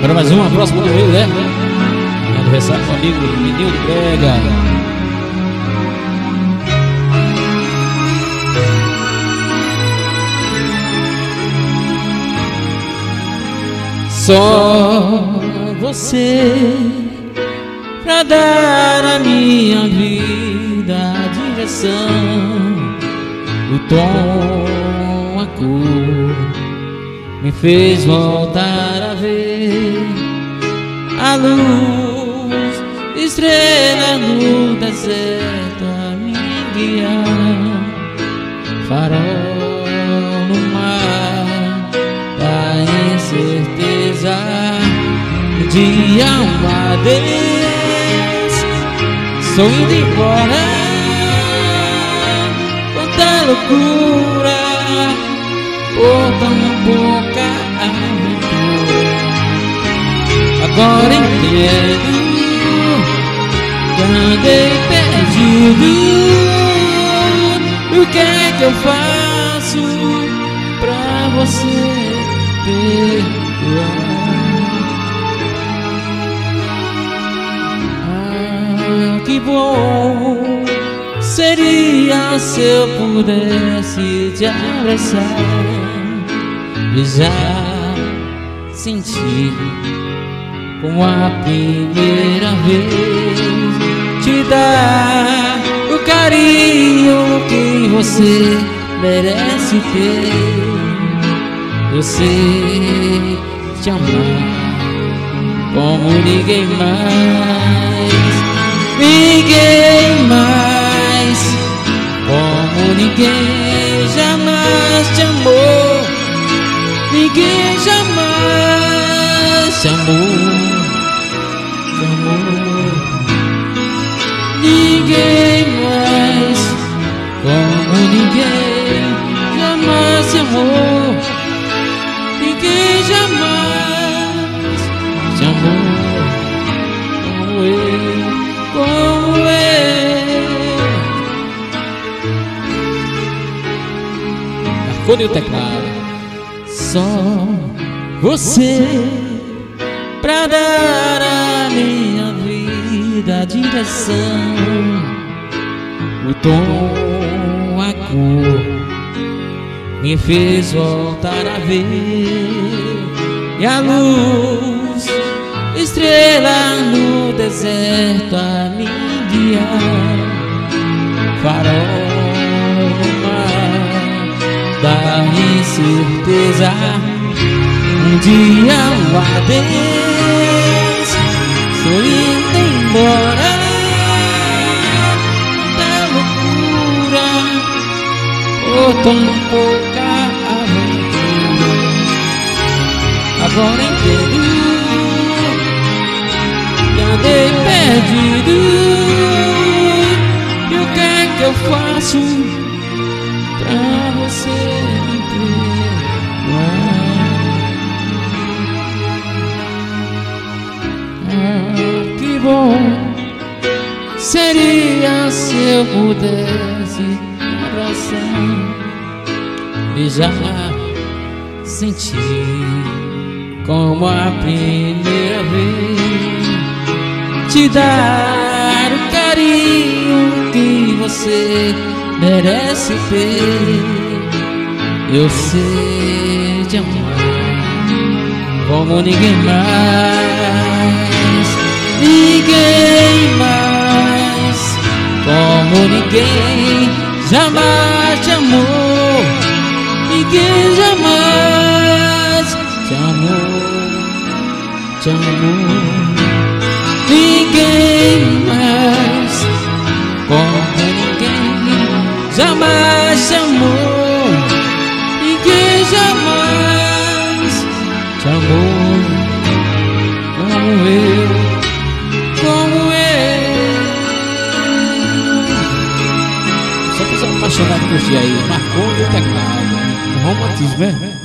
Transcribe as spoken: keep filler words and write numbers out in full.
Para mais uma, próxima do Rio, né? Aniversário do amigo Menino de Brega. Só você pra dar à minha vida a direção, o tom, a cor, me fez voltar a ver a luz, estrela no deserto a me guiar, farol no mar da incerteza, um dia um adeus, estou indo embora, quanta loucura por tão pouca aventura. Agora entendo que andei perdido. O que é que eu faço pra você perdoar? Ah, que bom seria se eu pudesse te abraçar, beijar, sentir como a primeira vez, te dar o carinho que você merece ter, eu sei te amar como ninguém mais, ninguém mais, como ninguém jamais te amou, ninguém jamais te amou, te amou, ninguém mais, como ninguém jamais te amou, ninguém jamais te amou, como eu, como eu. Marcou o teclado. Só você pra dar à minha vida a direção, o tom, a cor, me fez voltar a ver, e a luz, estrela no deserto a me guiar, farol no mar da incerteza, um dia um adeus, estou indo embora, da loucura por tão pouca aventura. Agora entendo que andei perdido, e o que é que eu faço pra você me perdoar? Ah, que bom seria se eu pudesse abraçar, beijar, sentir como a primeira vez, te dar o carinho que você merece ter, eu sei te amar como ninguém mais, ninguém mais, como ninguém jamais te amou, ninguém jamais te amou, te amou, ninguém mais, como ninguém jamais te amou, ninguém jamais te amou, como eu, como eu. Só pessoa apaixonada por ti aí, marcou o teclado, um romantismo, é?